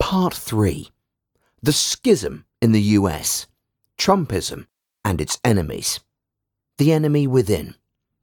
Part 3. The Schism in the US, Trumpism and its enemies. The enemy within.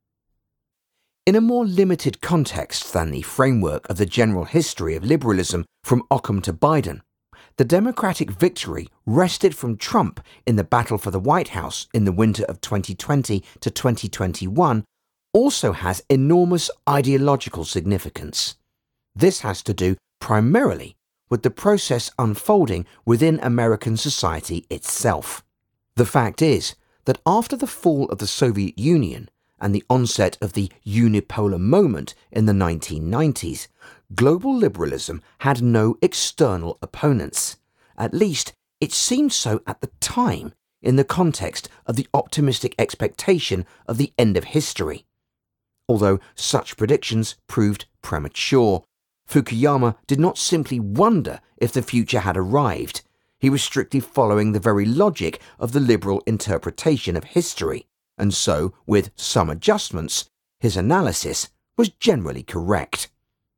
In a more limited context than the framework of the general history of liberalism from Occam to Biden, the Democratic victory wrested from Trump in the battle for the White House in the winter of 2020 to 2021 also has enormous ideological significance. This has to do primarily with the process unfolding within American society itself. The fact is that after the fall of the Soviet Union and the onset of the unipolar moment in the 1990s, global liberalism had no external opponents. At least, it seemed so at the time in the context of the optimistic expectation of the end of history. Although such predictions proved premature, Fukuyama did not simply wonder if the future had arrived. He was strictly following the very logic of the liberal interpretation of history, and so, with some adjustments, his analysis was generally correct.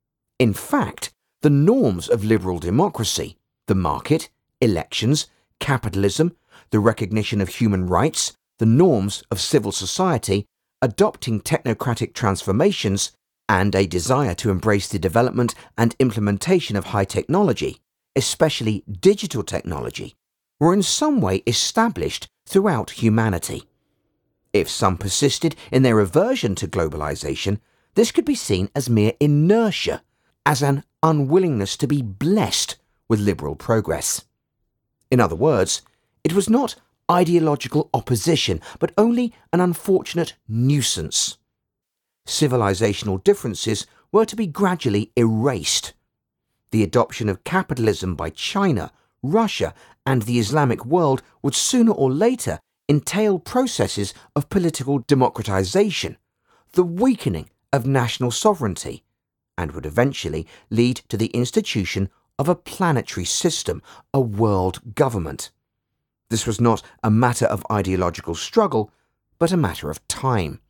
In fact, the norms of liberal democracy, the market, elections, capitalism, the recognition of human rights, the norms of civil society, adopting technocratic transformations, and a desire to embrace the development and implementation of high technology, especially digital technology, were in some way established throughout humanity. If some persisted in their aversion to globalization, this could be seen as mere inertia, as an unwillingness to be blessed with liberal progress. In other words, it was not ideological opposition, but only an unfortunate nuisance. Civilizational differences were to be gradually erased. The adoption of capitalism by China, Russia, and the Islamic world would sooner or later entail processes of political democratization, the weakening of national sovereignty, and would eventually lead to the institution of a planetary system, a world government. This was not a matter of ideological struggle, but a matter of time.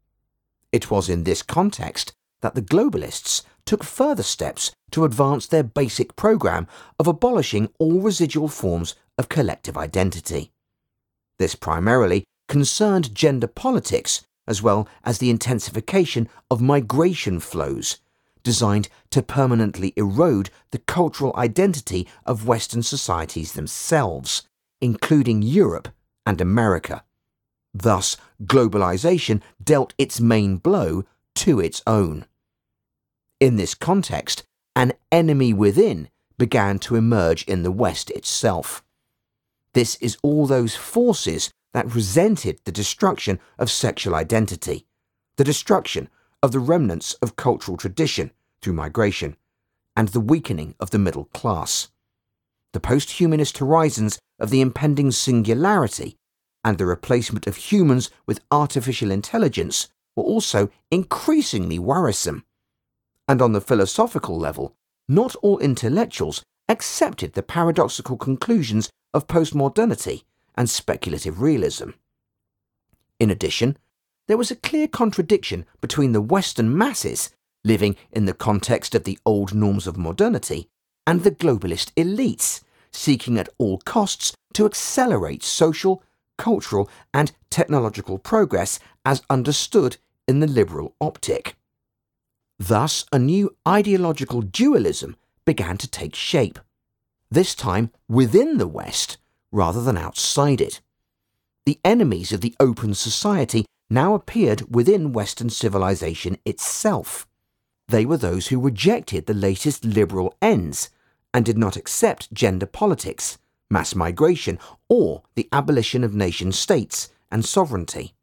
It was in this context that the globalists took further steps to advance their basic program of abolishing all residual forms of collective identity. This primarily concerned gender politics as well as the intensification of migration flows, designed to permanently erode the cultural identity of Western societies themselves, including Europe and America. Thus, globalization dealt its main blow to its own. In this context, an enemy within began to emerge in the West itself. This is all those forces that resented the destruction of sexual identity, the destruction of the remnants of cultural tradition through migration, and the weakening of the middle class. The post-humanist horizons of the impending singularity and the replacement of humans with artificial intelligence were also increasingly worrisome. And on the philosophical level, not all intellectuals accepted the paradoxical conclusions of postmodernity and speculative realism. In addition, there was a clear contradiction between the Western masses, living in the context of the old norms of modernity, and the globalist elites, seeking at all costs to accelerate social, cultural, and technological progress as understood in the liberal optic. Thus, a new ideological dualism began to take shape, this time within the West rather than outside it. The enemies of the open society now appeared within Western civilization itself. They were those who rejected the latest liberal ends and did not accept gender politics, mass migration, or the abolition of nation-states and sovereignty.